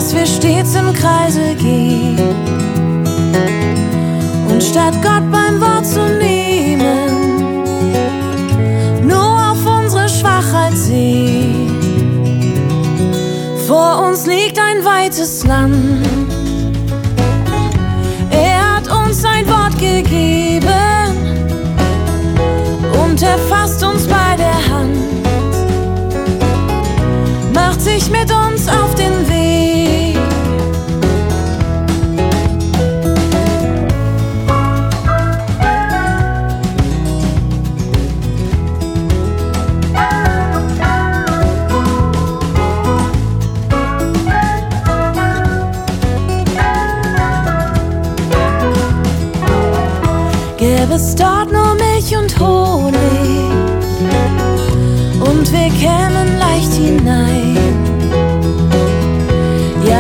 dass wir stets im Kreise gehen und statt Gott beim Wort zu nehmen, nur auf unsere Schwachheit sehen. Vor uns liegt ein weites Land. Er hat uns sein Wort gegeben und er fasst uns bei der Hand, macht sich mit uns auf den Weg. Gäbe es dort